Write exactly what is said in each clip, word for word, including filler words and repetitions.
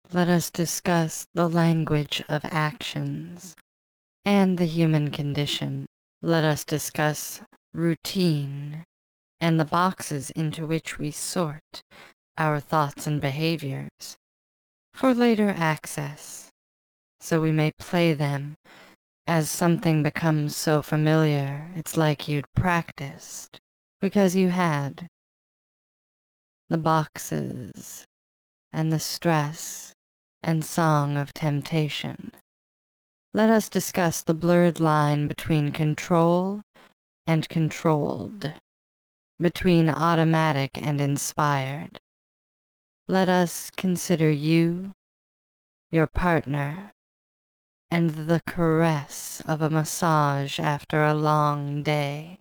let us discuss the language of actions and the human condition. Let us discuss routine and the boxes into which we sort our thoughts and behaviors for later access, so we may play them as something becomes so familiar it's like you'd practiced because you had. The boxes and the stress and song of temptation. Let us discuss the blurred line between control and controlled, between automatic and inspired. Let us consider you, your partner, and the caress of a massage after a long day.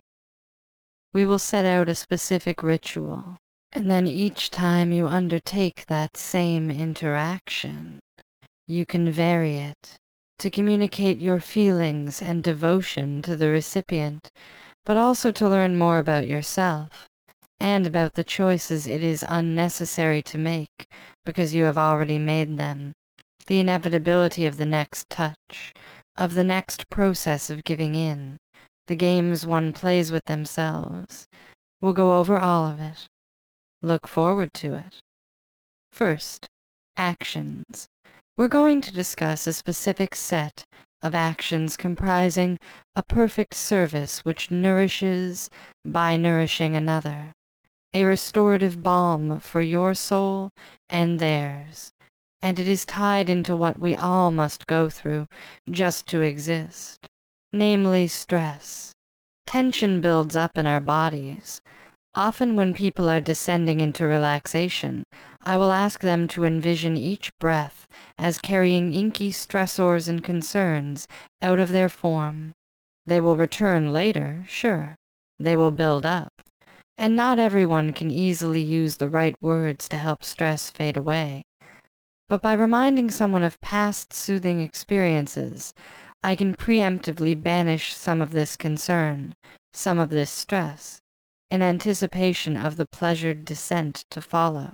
We will set out a specific ritual, and then each time you undertake that same interaction, you can vary it to communicate your feelings and devotion to the recipient, but also to learn more about yourself and about the choices it is unnecessary to make because you have already made them, the inevitability of the next touch, of the next process of giving in, the games one plays with themselves. We'll go over all of it. Look forward to it. First, actions. We're going to discuss a specific set of actions comprising a perfect service which nourishes by nourishing another, a restorative balm for your soul and theirs, and it is tied into what we all must go through just to exist, namely stress. Tension builds up in our bodies. Often when people are descending into relaxation, I will ask them to envision each breath as carrying inky stressors and concerns out of their form. They will return later, sure. They will build up. And not everyone can easily use the right words to help stress fade away. But by reminding someone of past soothing experiences, I can preemptively banish some of this concern, some of this stress, in anticipation of the pleasured descent to follow.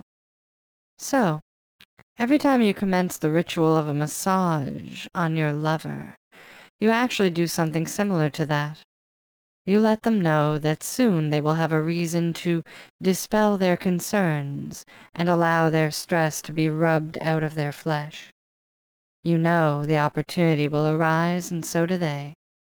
So, every time you commence the ritual of a massage on your lover, you actually do something similar to that. You let them know that soon they will have a reason to dispel their concerns and allow their stress to be rubbed out of their flesh. You know the opportunity will arise, and so do they.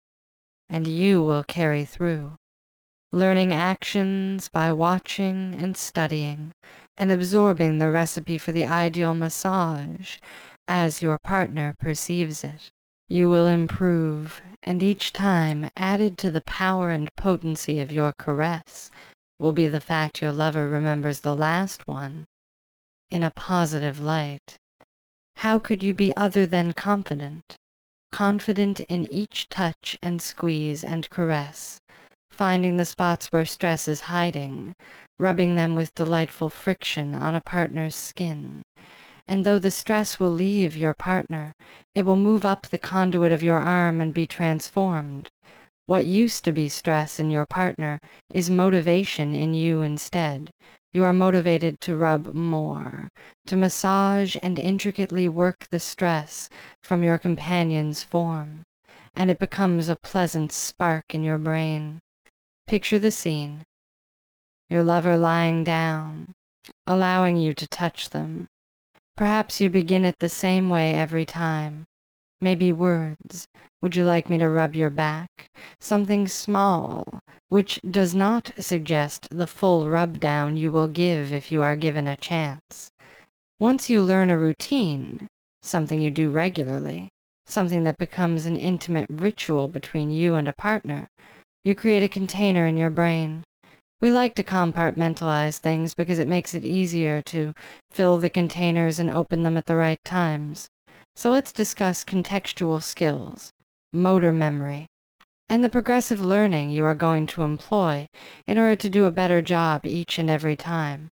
And you will carry through, learning actions by watching and studying, and absorbing the recipe for the ideal massage as your partner perceives it. You will improve, and each time added to the power and potency of your caress will be the fact your lover remembers the last one in a positive light. How could you be other than confident? Confident in each touch and squeeze and caress, finding the spots where stress is hiding, rubbing them with delightful friction on a partner's skin. And though the stress will leave your partner, it will move up the conduit of your arm and be transformed. What used to be stress in your partner is motivation in you instead. You are motivated to rub more, to massage and intricately work the stress from your companion's form, and it becomes a pleasant spark in your brain. Picture the scene. Your lover lying down, allowing you to touch them. Perhaps you begin it the same way every time. Maybe words. Would you like me to rub your back? Something small, which does not suggest the full rub down you will give if you are given a chance. Once you learn a routine, something you do regularly, something that becomes an intimate ritual between you and a partner, you create a container in your brain. We like to compartmentalize things because it makes it easier to fill the containers and open them at the right times. So let's discuss contextual skills, motor memory, and the progressive learning you are going to employ in order to do a better job each and every time.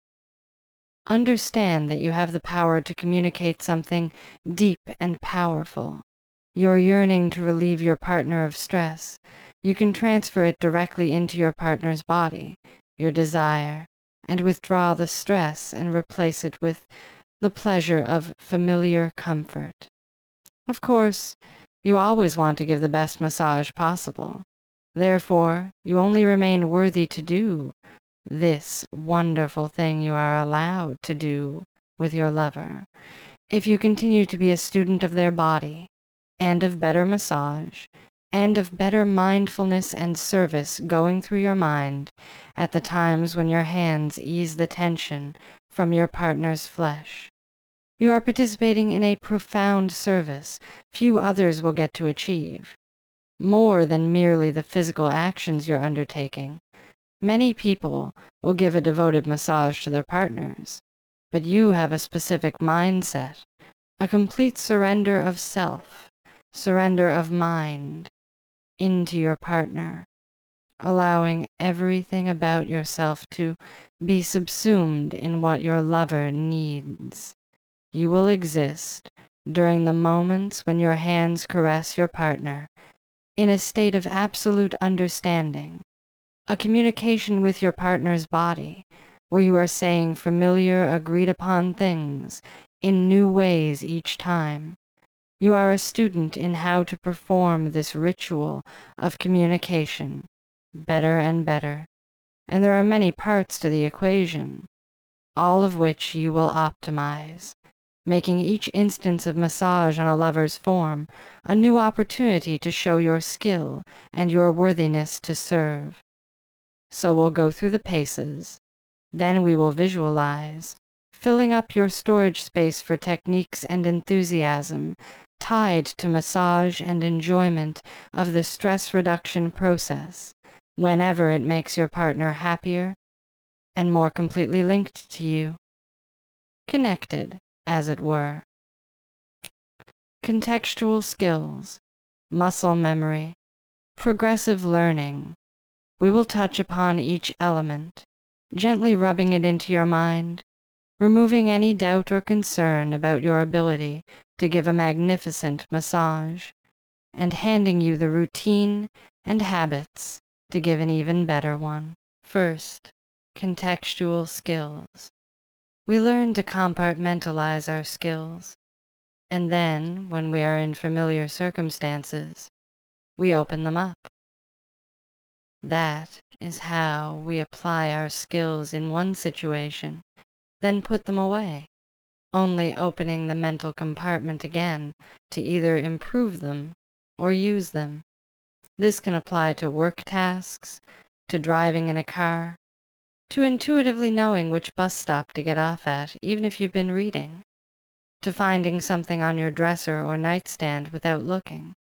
Understand that you have the power to communicate something deep and powerful. Your yearning to relieve your partner of stress. You can transfer it directly into your partner's body, your desire, and withdraw the stress and replace it with the pleasure of familiar comfort. Of course, you always want to give the best massage possible. Therefore, you only remain worthy to do this wonderful thing you are allowed to do with your lover if you continue to be a student of their body, and of better massage, and of better mindfulness and service going through your mind at the times when your hands ease the tension from your partner's flesh. You are participating in a profound service few others will get to achieve. More than merely the physical actions you're undertaking. Many people will give a devoted massage to their partners, but you have a specific mindset, a complete surrender of self, surrender of mind into your partner, allowing everything about yourself to be subsumed in what your lover needs. You will exist during the moments when your hands caress your partner in a state of absolute understanding, a communication with your partner's body, where you are saying familiar, agreed-upon things in new ways each time. You are a student in how to perform this ritual of communication better and better, and there are many parts to the equation, all of which you will optimize, making each instance of massage on a lover's form a new opportunity to show your skill and your worthiness to serve. So we'll go through the paces, then we will visualize, filling up your storage space for techniques and enthusiasm tied to massage and enjoyment of the stress reduction process, whenever it makes your partner happier and more completely linked to you, connected, as it were. Contextual skills, muscle memory, progressive learning. We will touch upon each element, gently rubbing it into your mind, removing any doubt or concern about your ability to give a magnificent massage, and handing you the routine and habits to give an even better one. First, contextual skills. We learn to compartmentalize our skills, and then, when we are in familiar circumstances, we open them up. That is how we apply our skills in one situation, then put them away, only opening the mental compartment again to either improve them or use them. This can apply to work tasks, to driving in a car, to intuitively knowing which bus stop to get off at, even if you've been reading, to finding something on your dresser or nightstand without looking,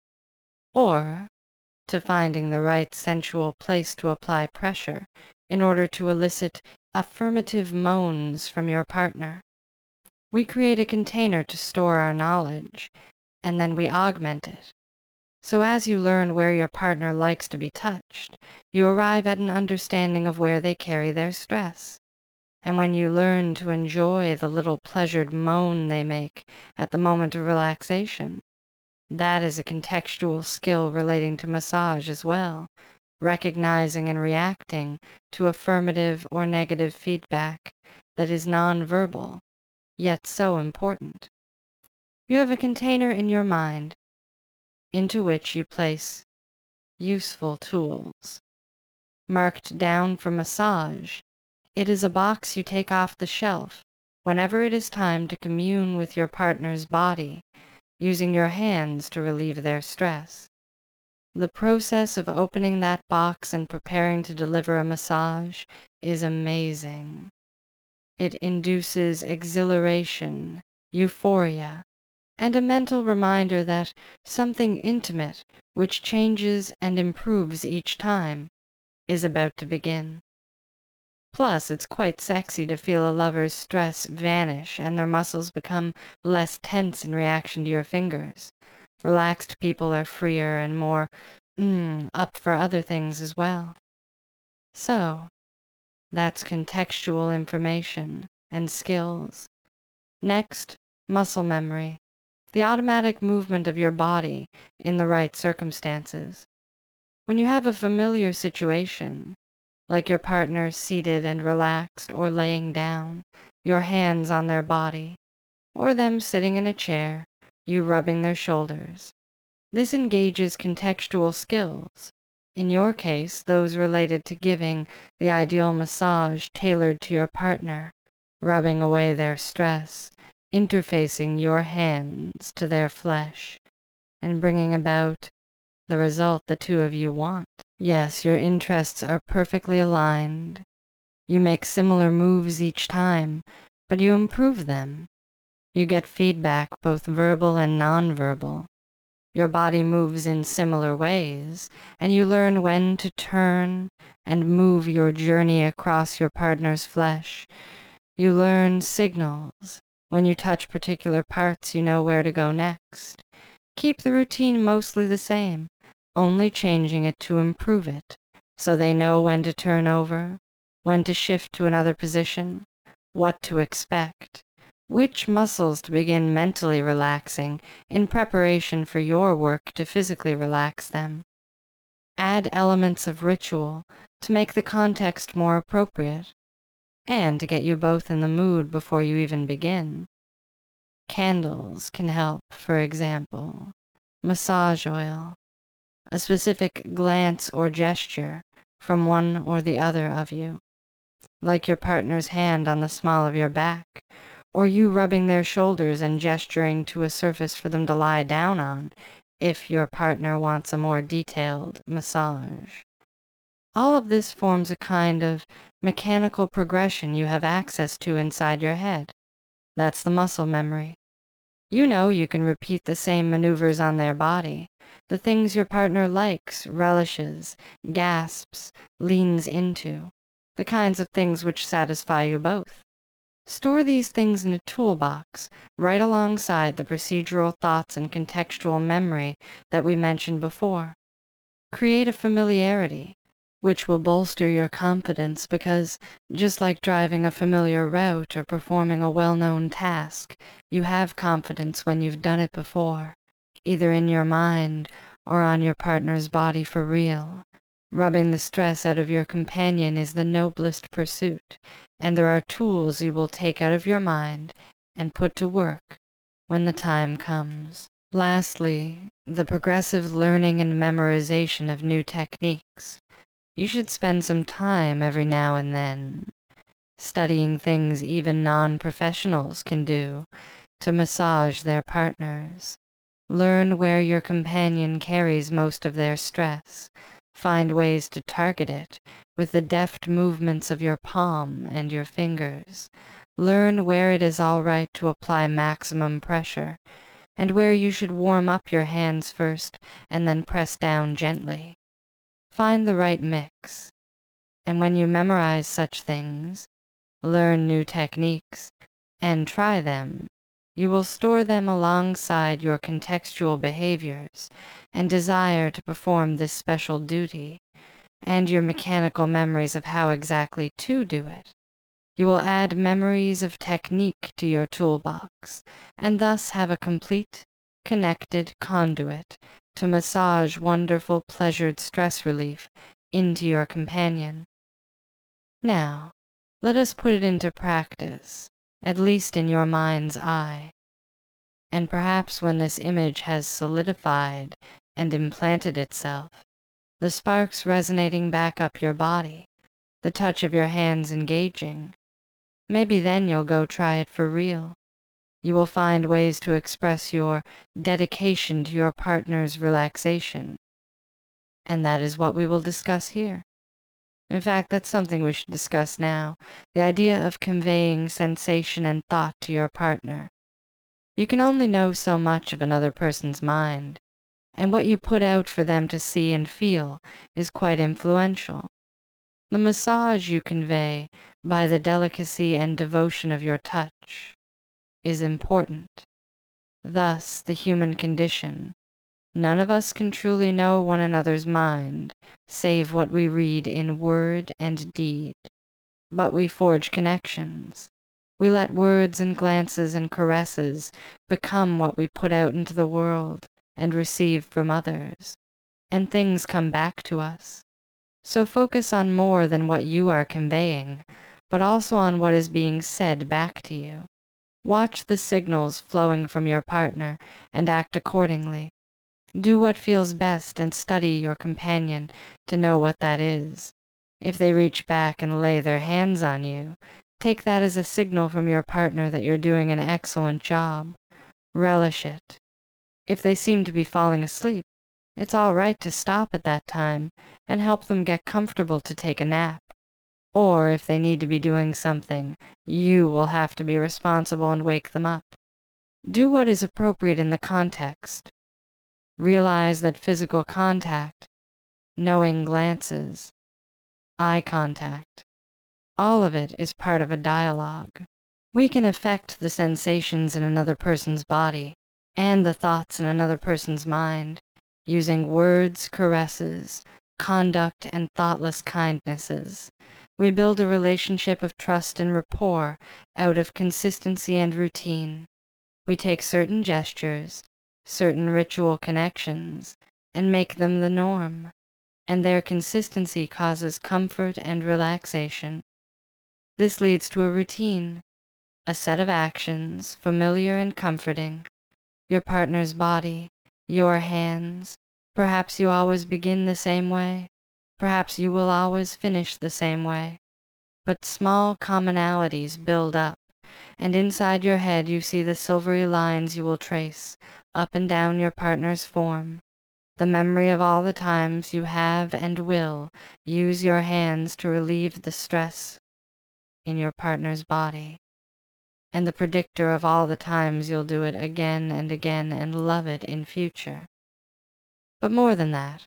or to finding the right sensual place to apply pressure in order to elicit affirmative moans from your partner. We create a container to store our knowledge, and then we augment it. So as you learn where your partner likes to be touched, you arrive at an understanding of where they carry their stress. And when you learn to enjoy the little pleasured moan they make at the moment of relaxation, that is a contextual skill relating to massage as well, recognizing and reacting to affirmative or negative feedback that is nonverbal, yet so important. You have a container in your mind into which you place useful tools. Marked down for massage, it is a box you take off the shelf whenever it is time to commune with your partner's body, using your hands to relieve their stress. The process of opening that box and preparing to deliver a massage is amazing. It induces exhilaration, euphoria, and a mental reminder that something intimate, which changes and improves each time, is about to begin. Plus, it's quite sexy to feel a lover's stress vanish and their muscles become less tense in reaction to your fingers. Relaxed people are freer and more mm, up for other things as well. So, that's contextual information and skills. Next, muscle memory. The automatic movement of your body in the right circumstances. When you have a familiar situation, like your partner seated and relaxed or laying down, your hands on their body, or them sitting in a chair, you rubbing their shoulders. This engages contextual skills. In your case, those related to giving the ideal massage tailored to your partner, rubbing away their stress, interfacing your hands to their flesh, and bringing about the result the two of you want. Yes, your interests are perfectly aligned. You make similar moves each time, but you improve them. You get feedback, both verbal and nonverbal. Your body moves in similar ways, and you learn when to turn and move your journey across your partner's flesh. You learn signals. When you touch particular parts, you know where to go next. Keep the routine mostly the same, only changing it to improve it, so they know when to turn over, when to shift to another position, what to expect, which muscles to begin mentally relaxing in preparation for your work to physically relax them. Add elements of ritual to make the context more appropriate, and to get you both in the mood before you even begin. Candles can help, for example. Massage oil. A specific glance or gesture from one or the other of you, like your partner's hand on the small of your back, or you rubbing their shoulders and gesturing to a surface for them to lie down on, if your partner wants a more detailed massage. All of this forms a kind of mechanical progression you have access to inside your head. That's the muscle memory. You know you can repeat the same maneuvers on their body, the things your partner likes, relishes, gasps, leans into, the kinds of things which satisfy you both. Store these things in a toolbox, right alongside the procedural thoughts and contextual memory that we mentioned before. Create a familiarity, which will bolster your confidence because, just like driving a familiar route or performing a well-known task, you have confidence when you've done it before, either in your mind or on your partner's body for real. Rubbing the stress out of your companion is the noblest pursuit, and there are tools you will take out of your mind and put to work when the time comes. Lastly, the progressive learning and memorization of new techniques. You should spend some time every now and then studying things even non-professionals can do to massage their partners. Learn where your companion carries most of their stress. Find ways to target it with the deft movements of your palm and your fingers. Learn where it is all right to apply maximum pressure, and where you should warm up your hands first and then press down gently. Find the right mix, and when you memorize such things, learn new techniques, and try them, you will store them alongside your contextual behaviors and desire to perform this special duty, and your mechanical memories of how exactly to do it. You will add memories of technique to your toolbox, and thus have a complete, connected conduit to massage wonderful pleasured stress relief into your companion. Now, let us put it into practice, at least in your mind's eye. And perhaps when this image has solidified and implanted itself, the sparks resonating back up your body, the touch of your hands engaging, maybe then you'll go try it for real. You will find ways to express your dedication to your partner's relaxation. And that is what we will discuss here. In fact, that's something we should discuss now, the idea of conveying sensation and thought to your partner. You can only know so much of another person's mind, and what you put out for them to see and feel is quite influential. The massage you convey by the delicacy and devotion of your touch is important. Thus, the human condition. None of us can truly know one another's mind, save what we read in word and deed. But we forge connections. We let words and glances and caresses become what we put out into the world and receive from others, and things come back to us. So focus on more than what you are conveying, but also on what is being said back to you. Watch the signals flowing from your partner and act accordingly. Do what feels best and study your companion to know what that is. If they reach back and lay their hands on you, take that as a signal from your partner that you're doing an excellent job. Relish it. If they seem to be falling asleep, it's all right to stop at that time and help them get comfortable to take a nap. Or if they need to be doing something, you will have to be responsible and wake them up. Do what is appropriate in the context. Realize that physical contact, knowing glances, eye contact, all of it is part of a dialogue. We can affect the sensations in another person's body and the thoughts in another person's mind using words, caresses, conduct, and thoughtless kindnesses. We build a relationship of trust and rapport out of consistency and routine. We take certain gestures, certain ritual connections, and make them the norm, and their consistency causes comfort and relaxation. This leads to a routine, a set of actions, familiar and comforting. Your partner's body, your hands. Perhaps you always begin the same way. Perhaps you will always finish the same way. But small commonalities build up, and inside your head you see the silvery lines you will trace up and down your partner's form, the memory of all the times you have and will use your hands to relieve the stress in your partner's body, and the predictor of all the times you'll do it again and again and love it in future. But more than that,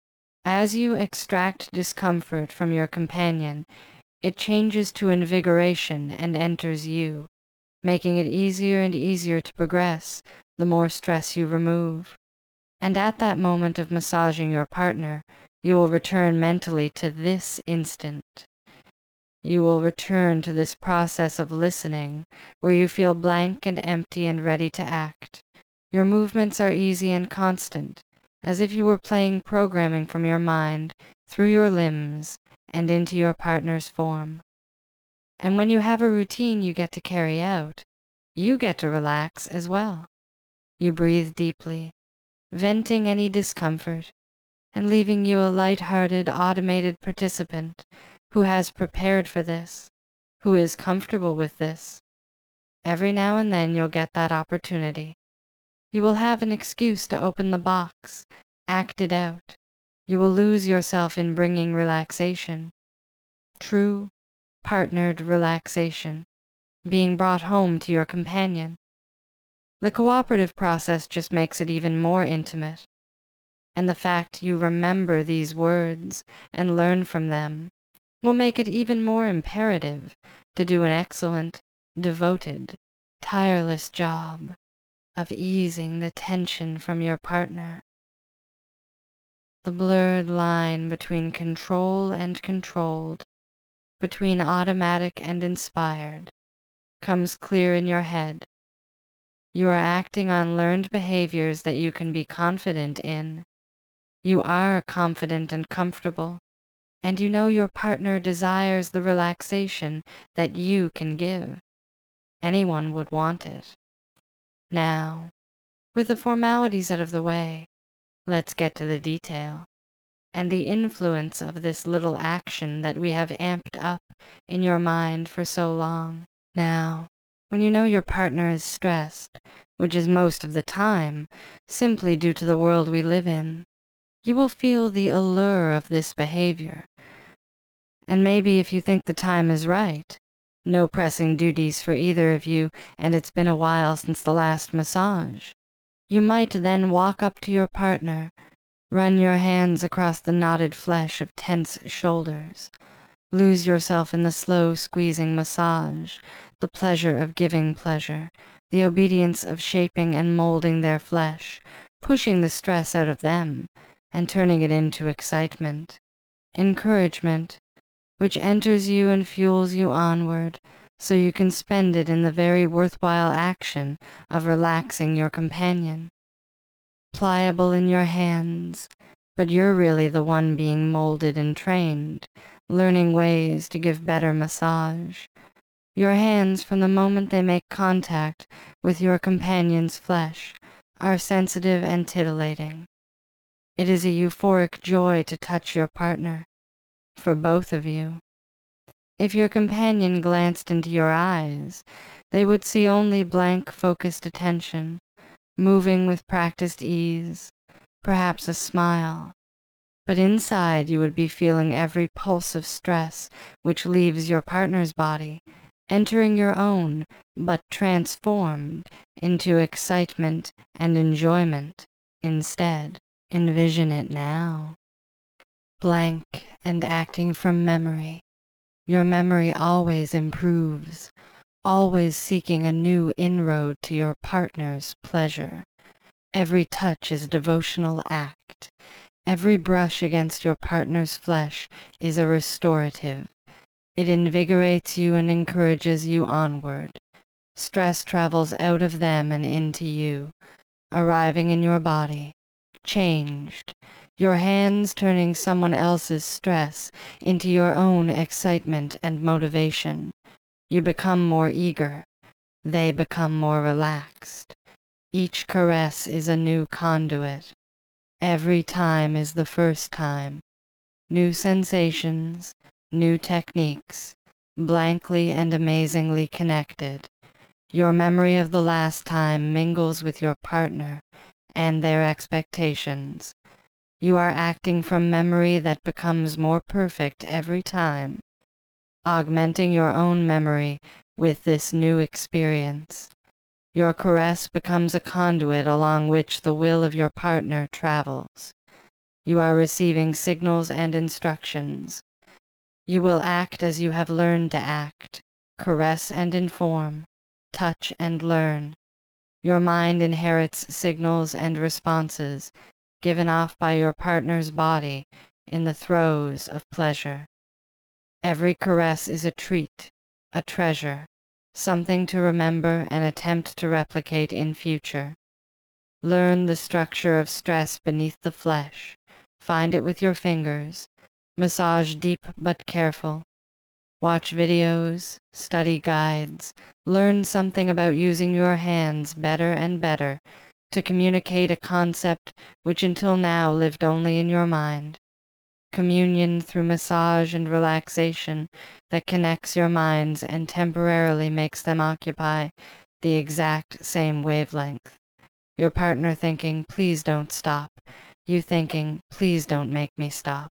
as you extract discomfort from your companion, it changes to invigoration and enters you, making it easier and easier to progress the more stress you remove. And at that moment of massaging your partner, you will return mentally to this instant. You will return to this process of listening, where you feel blank and empty and ready to act. Your movements are easy and constant, as if you were playing programming from your mind through your limbs and into your partner's form. And when you have a routine you get to carry out, you get to relax as well. You breathe deeply, venting any discomfort, and leaving you a light-hearted, automated participant who has prepared for this, who is comfortable with this. Every now and then you'll get that opportunity. You will have an excuse to open the box, act it out. You will lose yourself in bringing relaxation. True, partnered relaxation, being brought home to your companion. The cooperative process just makes it even more intimate. And the fact you remember these words and learn from them will make it even more imperative to do an excellent, devoted, tireless job of easing the tension from your partner. The blurred line between control and controlled, between automatic and inspired, comes clear in your head. You are acting on learned behaviors that you can be confident in. You are confident and comfortable, and you know your partner desires the relaxation that you can give. Anyone would want it. Now, with the formalities out of the way, let's get to the detail, and the influence of this little action that we have amped up in your mind for so long. Now, when you know your partner is stressed, which is most of the time, simply due to the world we live in, you will feel the allure of this behavior. And maybe if you think the time is right, no pressing duties for either of you, and it's been a while since the last massage, you might then walk up to your partner, run your hands across the knotted flesh of tense shoulders, lose yourself in the slow squeezing massage, the pleasure of giving pleasure, the obedience of shaping and molding their flesh, pushing the stress out of them, and turning it into excitement, encouragement, which enters you and fuels you onward, so you can spend it in the very worthwhile action of relaxing your companion. Pliable in your hands, but you're really the one being molded and trained, learning ways to give better massage. Your hands, from the moment they make contact with your companion's flesh, are sensitive and titillating. It is a euphoric joy to touch your partner, for both of you. If your companion glanced into your eyes, they would see only blank, focused attention, moving with practiced ease, perhaps a smile. But inside you would be feeling every pulse of stress which leaves your partner's body, entering your own, but transformed into excitement and enjoyment instead. Envision it now. Blank and acting from memory. Your memory always improves, always seeking a new inroad to your partner's pleasure. Every touch is a devotional act. Every brush against your partner's flesh is a restorative. It invigorates you and encourages you onward. Stress travels out of them and into you, arriving in your body, changed. Your hands turning someone else's stress into your own excitement and motivation. You become more eager. They become more relaxed. Each caress is a new conduit. Every time is the first time. New sensations, new techniques, blankly and amazingly connected. Your memory of the last time mingles with your partner and their expectations. You are acting from memory that becomes more perfect every time, augmenting your own memory with this new experience. Your caress becomes a conduit along which the will of your partner travels. You are receiving signals and instructions. You will act as you have learned to act, caress and inform, touch and learn. Your mind inherits signals and responses given off by your partner's body in the throes of pleasure. Every caress is a treat, a treasure, something to remember and attempt to replicate in future. Learn the structure of stress beneath the flesh. Find it with your fingers. Massage deep but careful. Watch videos, study guides, learn something about using your hands better and better to communicate a concept which until now lived only in your mind. Communion through massage and relaxation that connects your minds and temporarily makes them occupy the exact same wavelength. Your partner thinking, please don't stop. You thinking, please don't make me stop.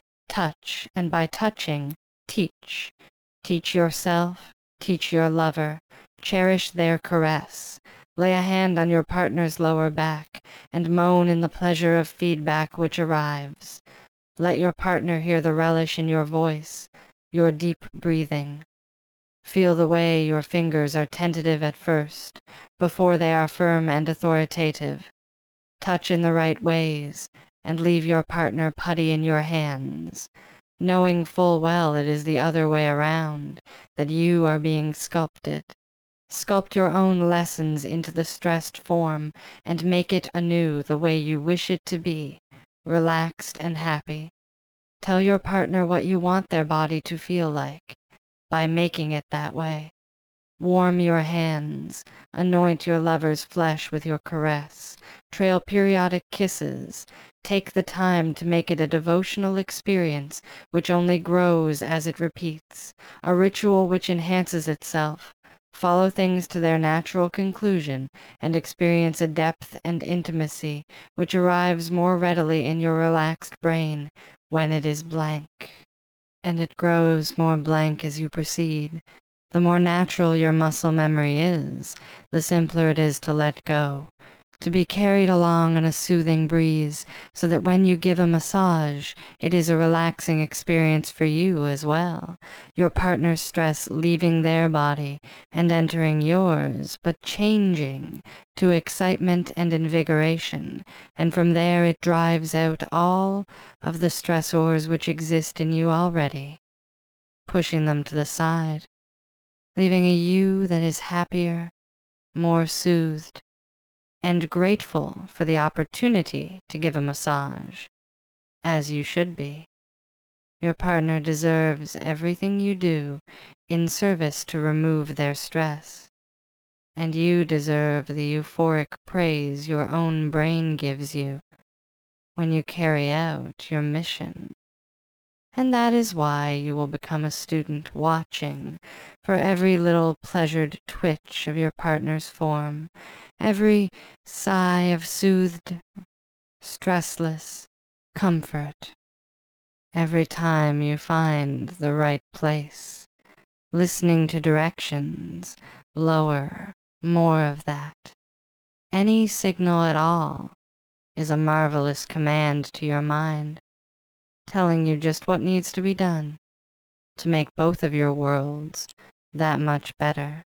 Touch, and by touching, teach. Teach yourself, teach your lover, cherish their caress. Lay a hand on your partner's lower back and moan in the pleasure of feedback which arrives. Let your partner hear the relish in your voice, your deep breathing. Feel the way your fingers are tentative at first, before they are firm and authoritative. Touch in the right ways, and leave your partner putty in your hands, knowing full well it is the other way around, that you are being sculpted. Sculpt your own lessons into the stressed form and make it anew the way you wish it to be, relaxed and happy. Tell your partner what you want their body to feel like, by making it that way. Warm your hands, anoint your lover's flesh with your caress, trail periodic kisses. Take the time to make it a devotional experience which only grows as it repeats, a ritual which enhances itself. Follow things to their natural conclusion and experience a depth and intimacy which arrives more readily in your relaxed brain when it is blank. And it grows more blank as you proceed. The more natural your muscle memory is, the simpler it is to let go, to be carried along on a soothing breeze, so that when you give a massage, it is a relaxing experience for you as well, your partner's stress leaving their body and entering yours, but changing to excitement and invigoration, and from there it drives out all of the stressors which exist in you already, pushing them to the side, leaving a you that is happier, more soothed, and grateful for the opportunity to give a massage, as you should be. Your partner deserves everything you do in service to remove their stress. And you deserve the euphoric praise your own brain gives you when you carry out your mission. And that is why you will become a student watching for every little pleasured twitch of your partner's form, every sigh of soothed, stressless comfort, every time you find the right place, listening to directions, lower, more of that. Any signal at all is a marvelous command to your mind, telling you just what needs to be done to make both of your worlds that much better.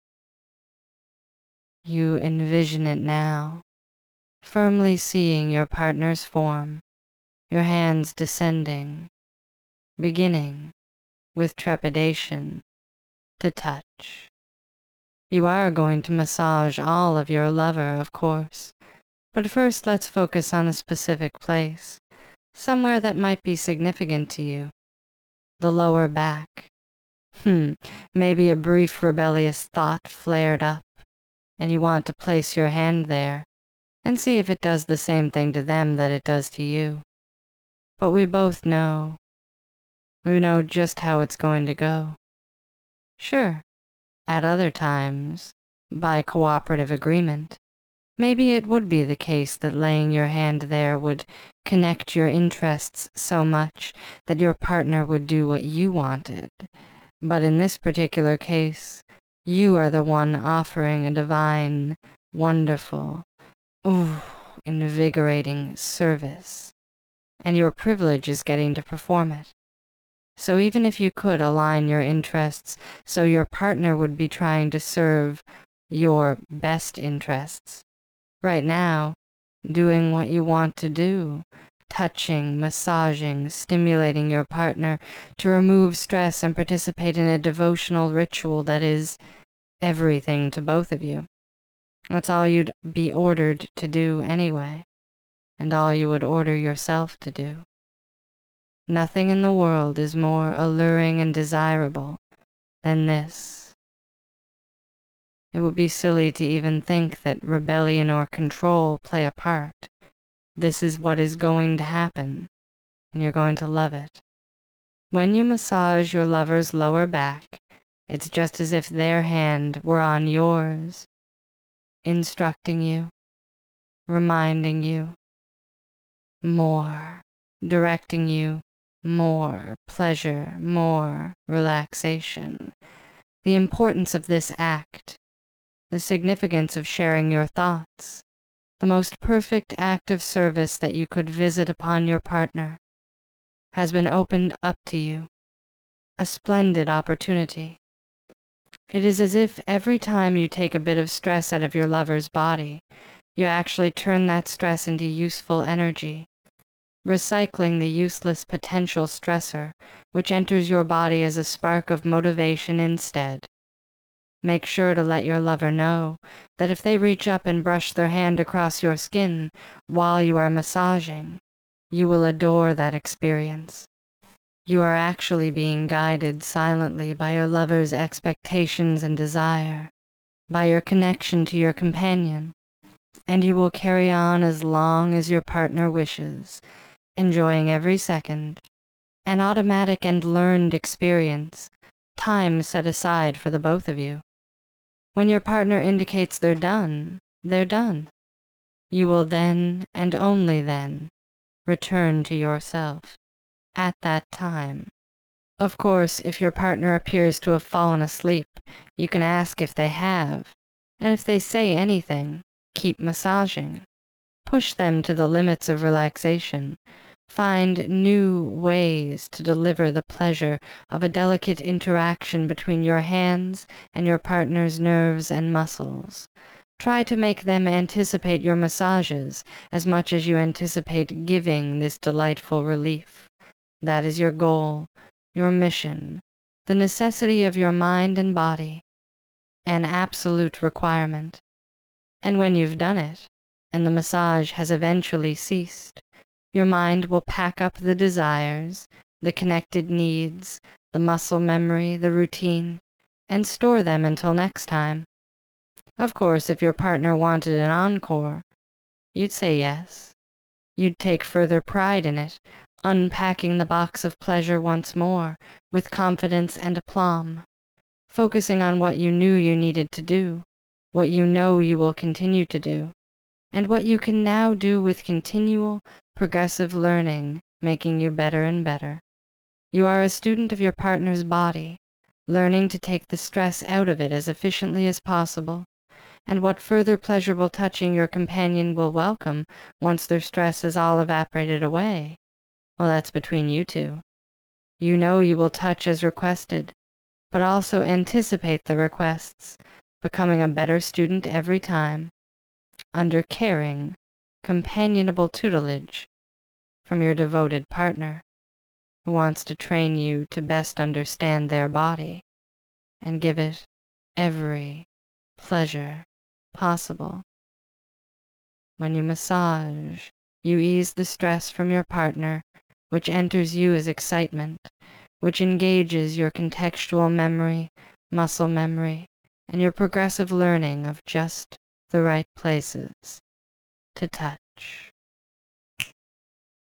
You envision it now, firmly seeing your partner's form, your hands descending, beginning, with trepidation, to touch. You are going to massage all of your lover, of course, but first let's focus on a specific place, somewhere that might be significant to you. The lower back. Hmm, maybe a brief rebellious thought flared up, and you want to place your hand there and see if it does the same thing to them that it does to you. But we both know. We know just how it's going to go. Sure, at other times, by cooperative agreement, maybe it would be the case that laying your hand there would connect your interests so much that your partner would do what you wanted. But in this particular case, you are the one offering a divine, wonderful, ooh, invigorating service, and your privilege is getting to perform it. So even if you could align your interests so your partner would be trying to serve your best interests, right now, doing what you want to do, touching, massaging, stimulating your partner to remove stress and participate in a devotional ritual that is everything to both of you. That's all you'd be ordered to do anyway, and all you would order yourself to do. Nothing in the world is more alluring and desirable than this. It would be silly to even think that rebellion or control play a part. This is what is going to happen, and you're going to love it. When you massage your lover's lower back, it's just as if their hand were on yours, instructing you, reminding you, more, directing you, more pleasure, more relaxation. The importance of this act, the significance of sharing your thoughts, the most perfect act of service that you could visit upon your partner, has been opened up to you. A splendid opportunity. It is as if every time you take a bit of stress out of your lover's body, you actually turn that stress into useful energy, recycling the useless potential stressor which enters your body as a spark of motivation instead. Make sure to let your lover know that if they reach up and brush their hand across your skin while you are massaging, you will adore that experience. You are actually being guided silently by your lover's expectations and desire, by your connection to your companion, and you will carry on as long as your partner wishes, enjoying every second, an automatic and learned experience, time set aside for the both of you. When your partner indicates they're done, they're done. You will then, and only then, return to yourself, at that time. Of course, if your partner appears to have fallen asleep, you can ask if they have, and if they say anything, keep massaging. Push them to the limits of relaxation. Find new ways to deliver the pleasure of a delicate interaction between your hands and your partner's nerves and muscles. Try to make them anticipate your massages as much as you anticipate giving this delightful relief. That is your goal, your mission, the necessity of your mind and body, an absolute requirement. And when you've done it, and the massage has eventually ceased, your mind will pack up the desires the connected needs, the muscle memory, the routine, and store them until next time. Of course, if your partner wanted an encore, you'd say yes. You'd take further pride in it, unpacking the box of pleasure once more, with confidence and aplomb, focusing on what you knew you needed to do, what you know you will continue to do, and what you can now do with continual, progressive learning, making you better and better. You are a student of your partner's body, learning to take the stress out of it as efficiently as possible, and what further pleasurable touching your companion will welcome once their stress has all evaporated away. Well, that's between you two. You know you will touch as requested, but also anticipate the requests, becoming a better student every time, under caring, companionable tutelage from your devoted partner, who wants to train you to best understand their body and give it every pleasure possible. When you massage, you ease the stress from your partner, which enters you as excitement, which engages your contextual memory, muscle memory, and your progressive learning of just the right places to touch.